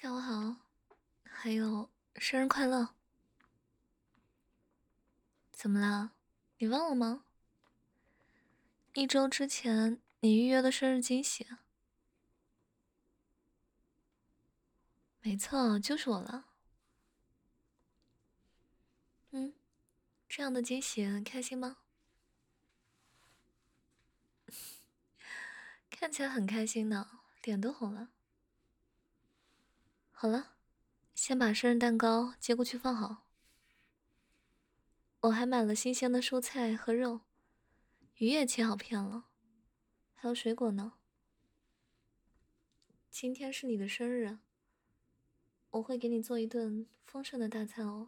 下午好，还有生日快乐！怎么啦？你忘了吗？1周之前你预约的生日惊喜，没错，就是我了。嗯，这样的惊喜开心吗？看起来很开心呢，脸都红了。好了，先把生日蛋糕接过去放好。我还买了新鲜的蔬菜和肉，鱼也切好片了，还有水果呢。今天是你的生日，我会给你做一顿丰盛的大餐哦。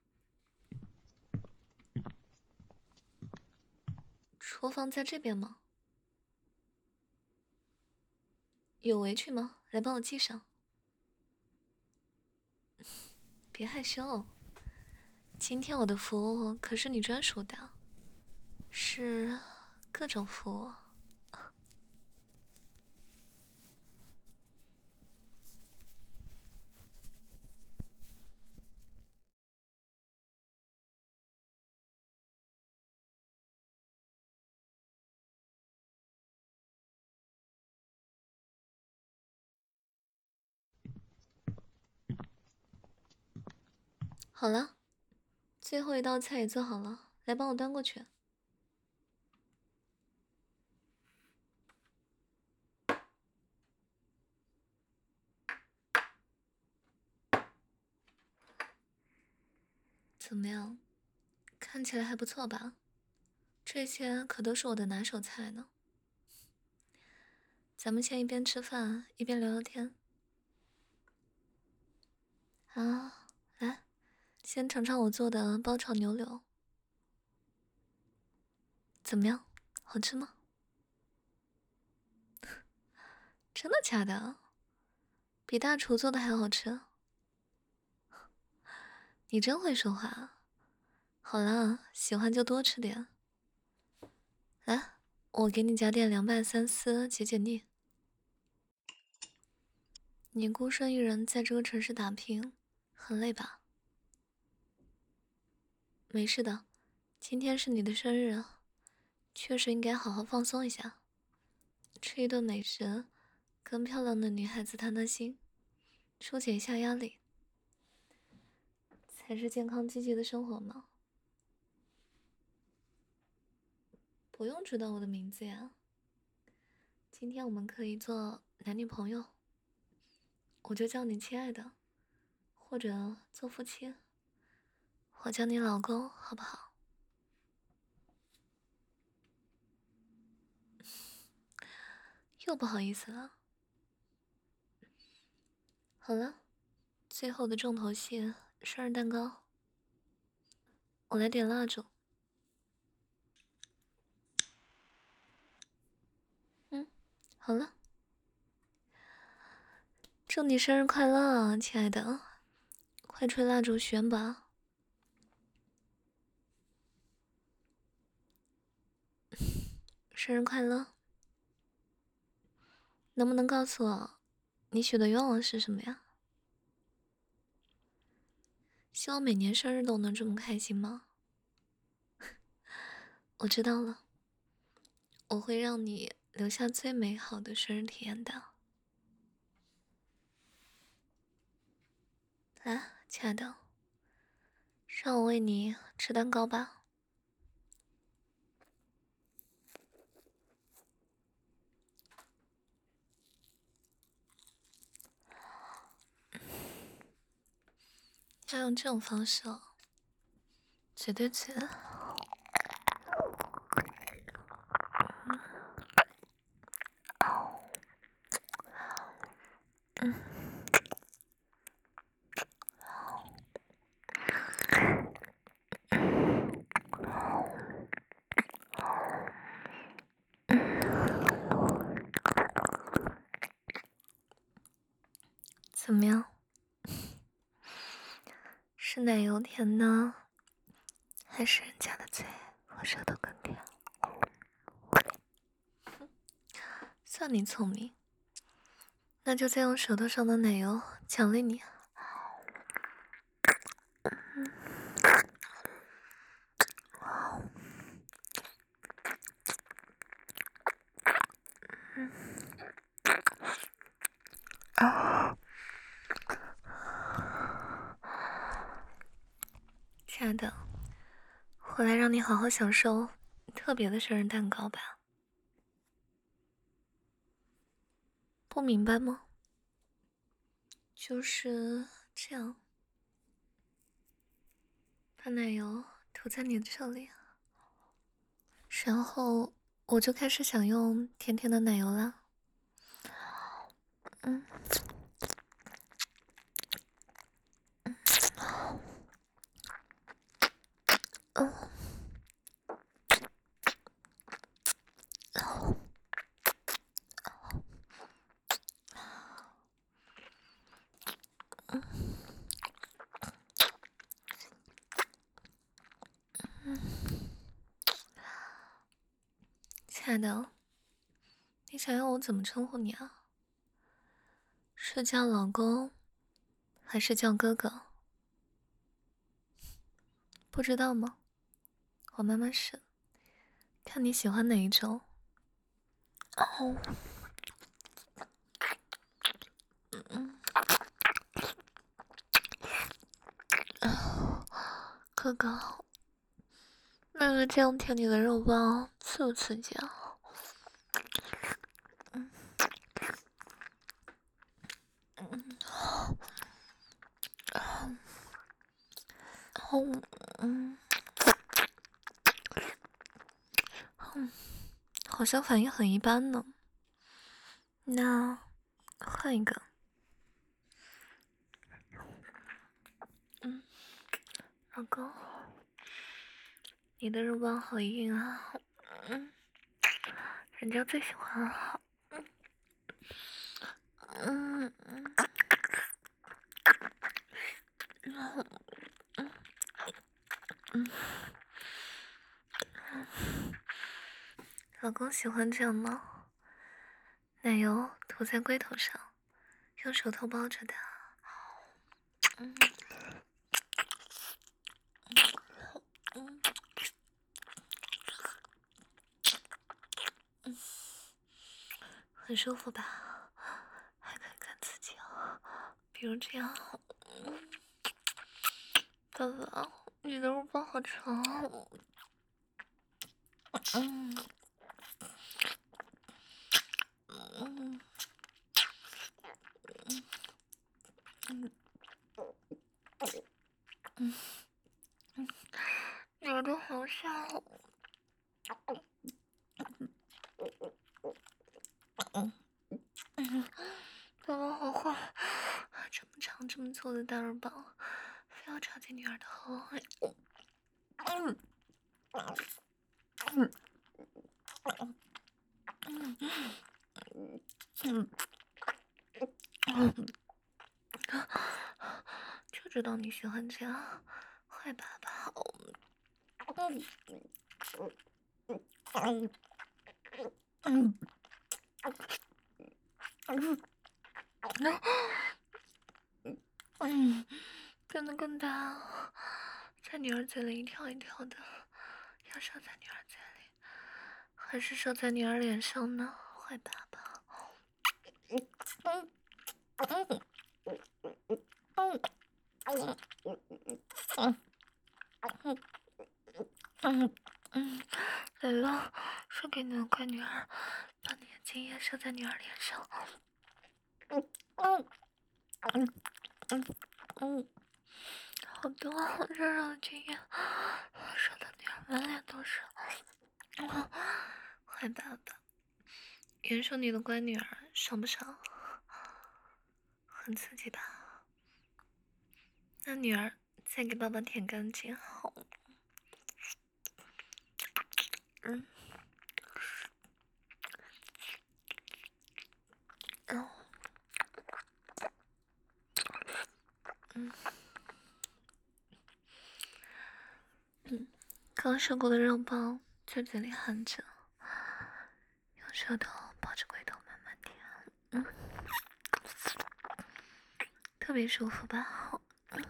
厨房在这边吗？有围裙吗？来帮我系上。别害羞，今天我的服务可是你专属的，是各种服务。好了，最后一道菜也做好了，来帮我端过去。怎么样？看起来还不错吧？这些可都是我的拿手菜呢。咱们先一边吃饭一边聊聊天。啊，来，先尝尝我做的包炒牛柳，怎么样？好吃吗？真的假的？比大厨做的还好吃？你真会说话。好啦，喜欢就多吃点。来，我给你加点凉拌三丝解解腻。你孤身一人在这个城市打拼，很累吧？没事的，今天是你的生日，确实应该好好放松一下，吃一顿美食，跟漂亮的女孩子谈谈心，疏解一下压力，才是健康积极的生活嘛。不用知道我的名字呀，今天我们可以做男女朋友，我就叫你亲爱的，或者做夫妻，我叫你老公，好不好？又不好意思了。好了，最后的重头戏，生日蛋糕，我来点蜡烛。嗯，好了，祝你生日快乐，亲爱的，快吹蜡烛许愿吧。生日快乐，能不能告诉我，你许的愿望是什么呀？希望每年生日都能这么开心吗？我知道了，我会让你留下最美好的生日体验的。来，亲爱的，让我为你吃蛋糕吧。要用这种方式哦，嘴对嘴。怎么样？是奶油甜呢，还是人家的嘴和舌头更甜？算你聪明， 那就再用舌头上的奶油奖励你。亲爱的，回来让你好好享受特别的生日蛋糕吧。不明白吗？就是这样，把奶油涂在你的这里，然后我就开始享用甜甜的奶油啦。嗯，哦，亲爱的，你想要我怎么称呼你啊？是叫老公，还是叫哥哥？不知道吗？我慢慢试，看你喜欢哪一种。哦，哥哥，那个这样舔你的肉棒刺不刺激啊？嗯，好像反应很一般呢。那换一个。老公，你的肉棒好硬啊，人家最喜欢了。嗯嗯老公喜欢这样吗？奶油涂在龟头上，用手头包着它。很舒服吧？还可以更刺激哦，比如这样。哥哥，你的肉棒好长。嗯嗯你耳朵好小。哥哥好坏，这么长这么粗的大肉棒，非要插进女儿的喉咙。就知道你喜欢这样，坏爸爸。变得更大，在女儿嘴里一跳一跳的，要射在女儿嘴里，还是射在女儿脸上呢？坏爸爸。来了，说给你的乖女儿，把你的精液射在女儿脸上。好多热热的精液，射的女儿满脸都是。坏爸爸，原说你的乖女儿，爽不爽？很刺激吧？那女儿再给爸爸舔干净，好。刚射过的肉棒在嘴里含着，用舌头抱着龟头慢慢舔。 特别舒服吧？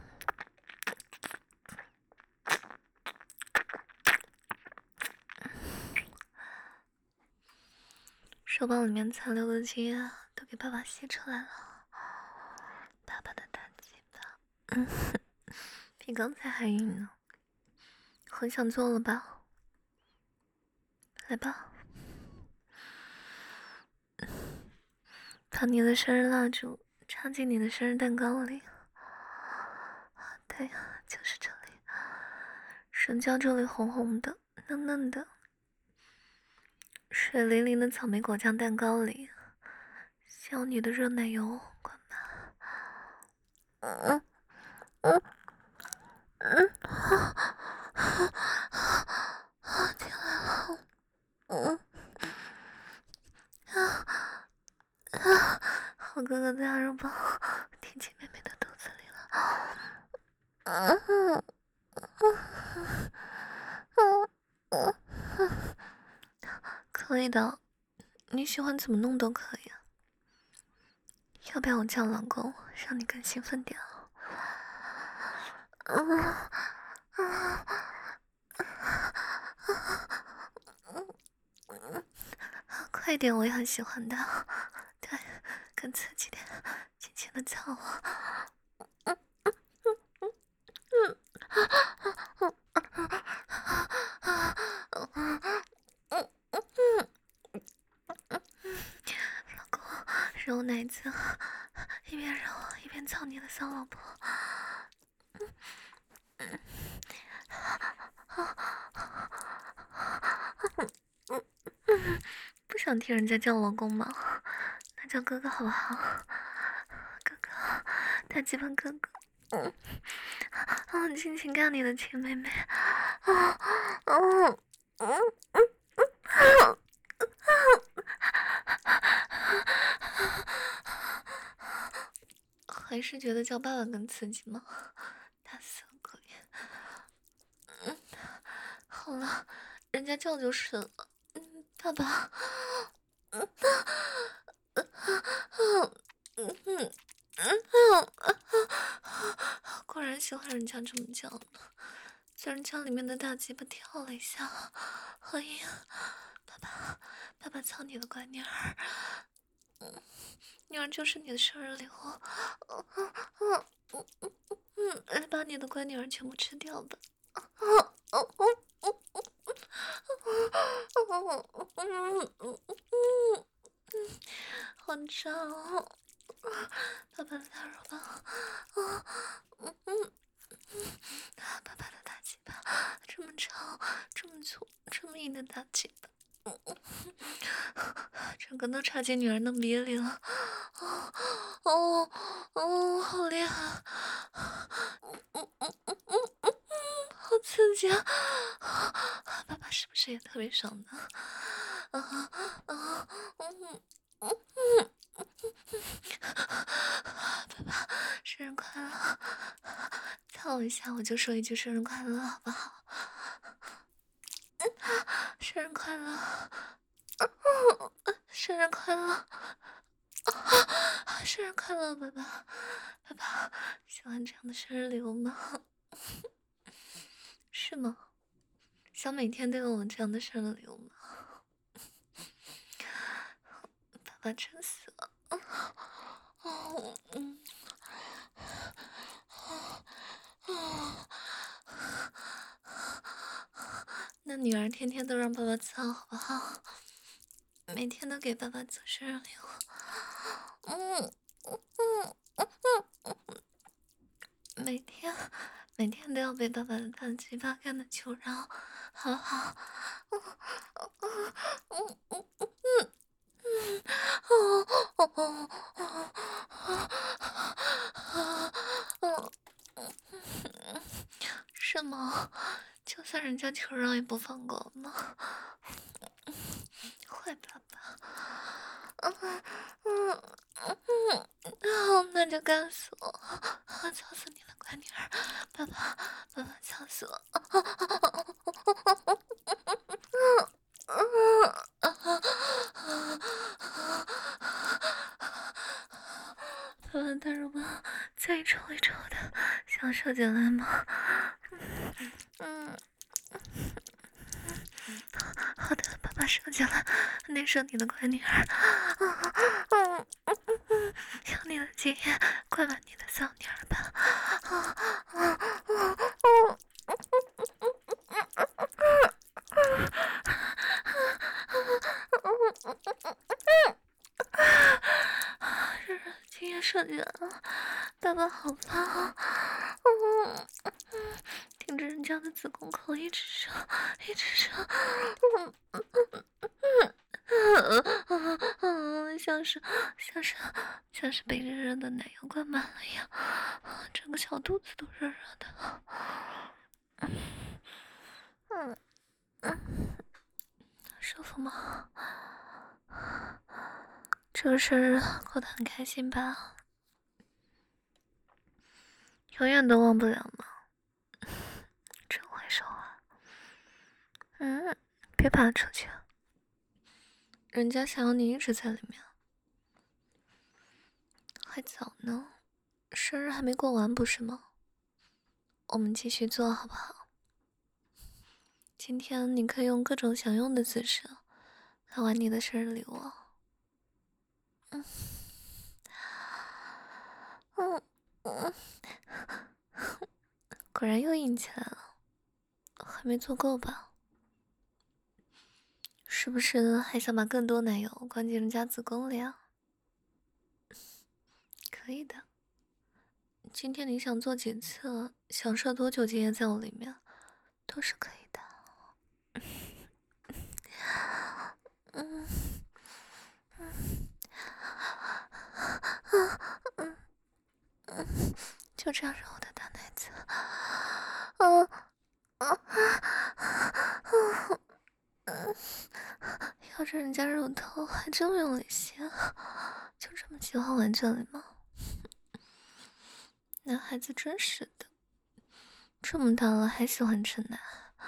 手包里面残留的精液都给爸爸吸出来了，爸爸的大鸡巴，比刚才还硬呢，很想做了吧？来吧，把你的生日蜡烛插进你的生日蛋糕里。对呀，就是这里，神交这里红红的、嫩嫩的，水灵灵的草莓果酱蛋糕里，小你的热奶油灌满。进来了，好哥哥的大肉棒挺进妹妹的肚子里了。可以的，你喜欢怎么弄都可以。要不要我叫老公，让你更兴奋点快点，我也很喜欢的。对，更刺激点，轻轻的叫我。老公，揉奶子，一边揉一边操你的骚老婆。不想听人家叫老公吗？那叫哥哥好不好？哥哥，大鸡巴哥哥。尽情干你的亲妹妹。还是觉得叫爸爸更刺激吗？大死鬼。好了，人家叫就是了。爸爸。果然喜欢人家这么叫呢。虽然家里面的大鸡巴跳了一下，何以爸爸操你的乖女儿，女儿就是你的生日礼物，来把你的乖女儿全部吃掉吧。好胀哦，爸爸的大肉棒，爸爸的大鸡巴，这么长，这么粗，这么硬的大鸡巴，整个都插进女儿的鼻里了，好厉害，好刺激啊！爸爸是不是也特别爽呢？爸爸，生日快乐！操一下我就说一句生日快乐，好不好？生日快乐！生日快乐！生日快乐，爸爸！爸爸喜欢这样的生日礼物吗？是吗？想每天都有我这样的生日礼物吗？爸爸真死了！那女儿天天都让爸爸操好不好？每天都给爸爸做生日礼物。每天都要被爸爸的大鸡巴干的求饶，好不好？是吗？就算人家求饶也不放过吗？坏爸爸！那就干死我！操死你了，乖女儿！爸爸操死我！爸爸大肉棒， 再一抽一抽的，想射进来吗？嗯，好的，爸爸射进来，内射你的乖女儿。有你的经验，快把你的小女儿吧。是经验射进来了，爸爸好棒啊！听着人家的子宫口一直射，一直射，像是被热热的奶油灌满了一样，整个小肚子都热热的。舒服吗？这个生日过得很开心吧？永远都忘不了吗？真会说话。别爬出去，人家想要你一直在里面。还早呢，生日还没过完不是吗？我们继续做好不好？今天你可以用各种想用的姿势来玩你的生日礼物。果然又硬起来了，还没做够吧？是不是还想把更多奶油灌进人家子宫里啊？可以的，今天你想做几次，想射多久精液在我里面，都是可以的。就这样揉我的大奶子。要是人家乳头还这么用力些，就这么喜欢玩这里吗？男孩子真是的，这么大了还喜欢吃奶。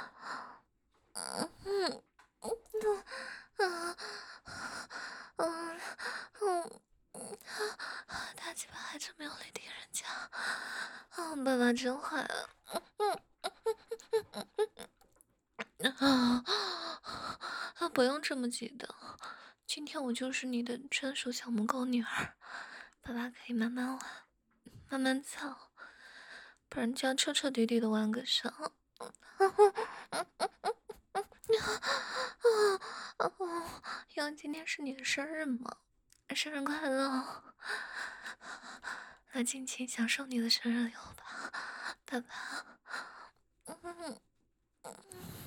大鸡巴还这么用力顶人家，爸爸真坏啊！不用这么急的，今天我就是你的专属小母狗女儿，爸爸可以慢慢玩，慢慢操，把人家彻彻底底的玩个上。因为今天是你的生日嘛，生日快乐！来尽情享受你的生日礼物吧，爸爸。